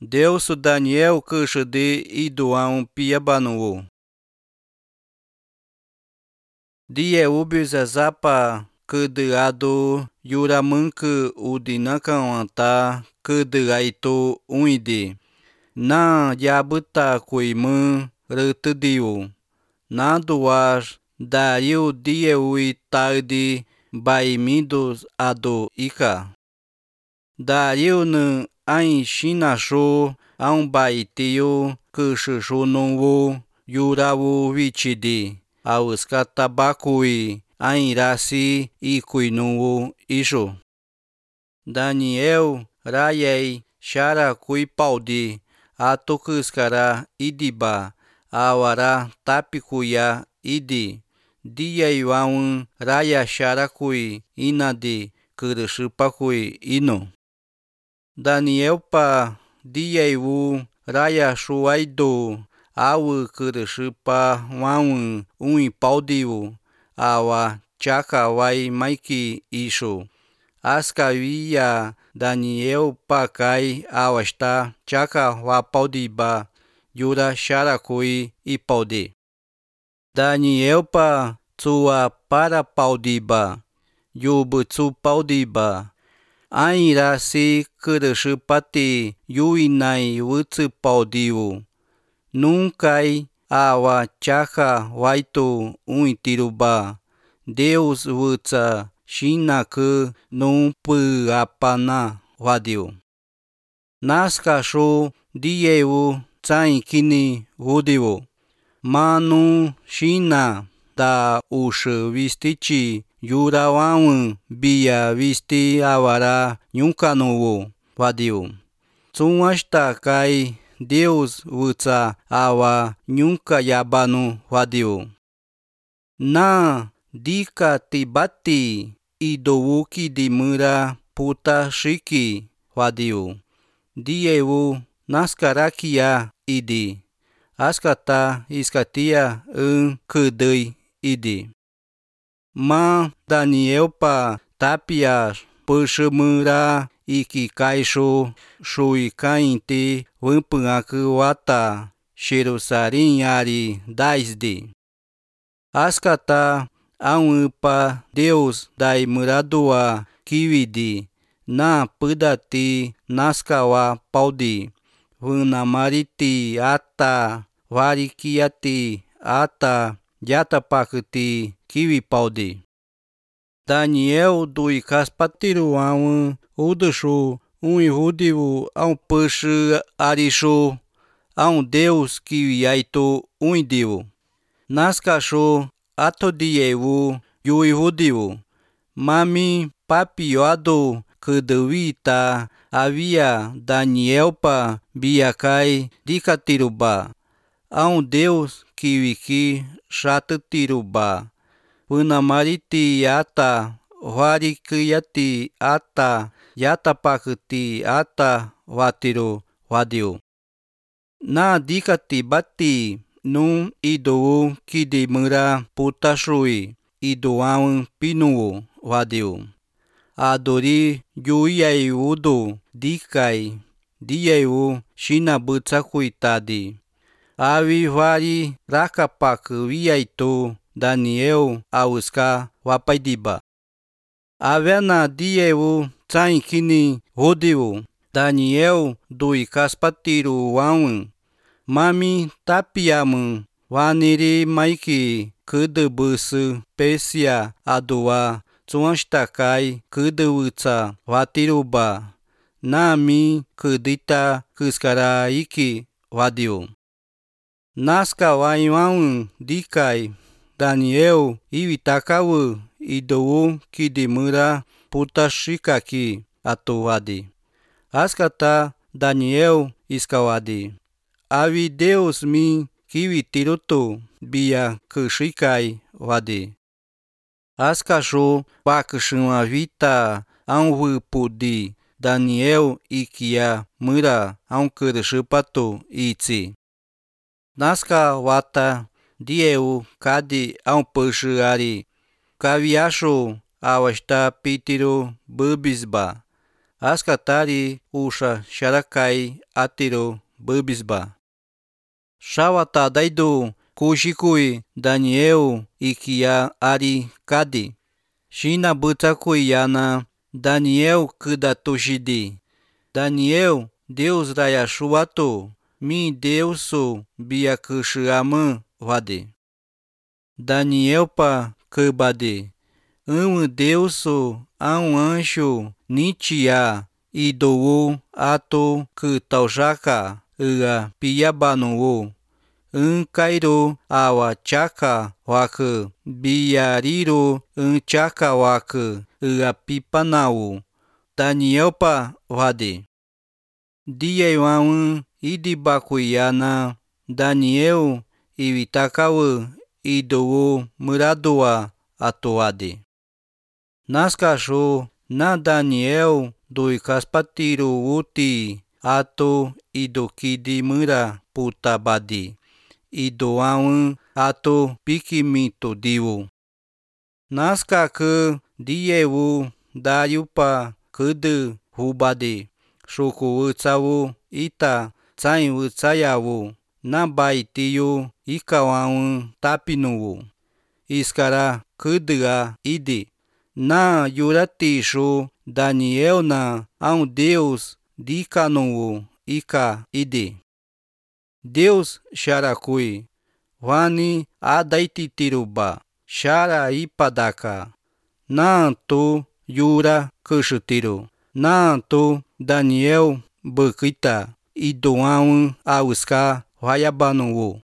Deus Daniel câșde idoam piabanu. Dia ubisa zapa câdeado yuramâncă udinacanta câdeaito uide. Na yabıta kuimă rătădiu. Na duar dariu dieui tarde baimidos ado ica. Dariu nă ai shinașo am baiteu câșășo nouă yurau vicidi. Ausca tabacui ai rasi i cuinuo iso. Daniel raiei shara cui paudi atocâscara idiba awara tapicuia idi. Dia iuaun raya shara cui inadi cârâșâpa cui ino. Daniel pa dia iu raya shuaido au cârâșâpa uaun ui paudiu awa chaka wai maiki iso. Asca via Daniel pacai awasta chaka wa paudiba yura sharakui i paudi. Daniel pa tua para paudiba yubu paudiba. Aira si cârâșâpati yuinai wâțâ paudiu. Nuncai awa chaka waitu ui tiruba. Deus wâța shina că nu pâ apana wadiu. Nasca sho dieu tsai kini wudiu. Manu shina da ushă vistici yurawaun bia visti avara nyunkanu wadiu. Tsuashta kai Deus wâța awa nyunka yabanu wadiu. Na dika tibati idouki di mâra puta shiki wadiu. Dieu nascarakia idi. Ascata iscatia în câdăi idi. Ma Daniel pa tapia pășămâra iki caixo shui cainte vâmpângacâoata Jerusalim ari daisdi. Ascata aupa Deus dai mâradua kividi na pâdati nascawa paudi vâna mariti ata varikiati ata yata pakiti kivi paudi. Daniel dui caspatiru aun udășu ui hudiu au pășă arișu au Deus kivi aitu uidiu. Nascașu atodieu yui hudiu. Mami papioado câdăvita avia Daniel pa biacai dicatiruba. Au Deus kiwiki shatătiruba. Până mariti ata varicâiati ata yata pakâti ata watiru wadiu. Na dicati bati nu idou kidi mâra putashui idoaun pinu wadiu. Adori yuiai udu dicai dieu shina bâța cuitadi. Avi vari rakapakă viaitu Daniel ausca wapaidiba. Avea na dieu tsai kini hudiu. Daniel dui caspatiru waun. Mami tapiamă vaniri maiki câdă bâsă pesia adua tsuanștacai câdă wâța watiruba. Nami câdita câscara iki wadiu. Nasca waun dicai Daniel ivitakawă idou kidi mâra putashikaki atu wadi. Ascata Daniel iscawadi. Avi Deus mi kivi tirutu bia câșicai wadi. Ascașu pacâșâma vita am vâpudi Daniel ikia mâra am cârâșâpatu iți. Nasca wata dieu cadi am pășă ari. Caviașu awasta pitiru bâbisba. askatari usha sharakai atiro bubisba. Shawata daido kushikui Daniel ikia ari kadi. Shina butakui yana Daniel kudatushidi. Daniel Deus raya shuato mi Deuso biakushiamu vade. Daniel pa kubade. Deuso a anjo nitia idou ato kutaujaka piabanu cairo awa chaka waku biariro chaka waku pipanau Daniel pa vade. Dia idibakuyana Daniel ivitakau idou muradoa atuade. Naskasho na Daniel do kaspatiro uti ato idokidi mura putabadi idoaun ato pikimito divo. Naska ke diewu dayupa kudu hubade shoko utsawu ita tsain utsayawu na baitiyo ikawaun tapinuwu iskara kudua ide. Na yuratisho Daniel na Deus dikanu ika ide. Deus sharakui vani adaititiruba shara ipadaka na to yura kushutiru na to Daniel bukita idoaun auska vayabanu.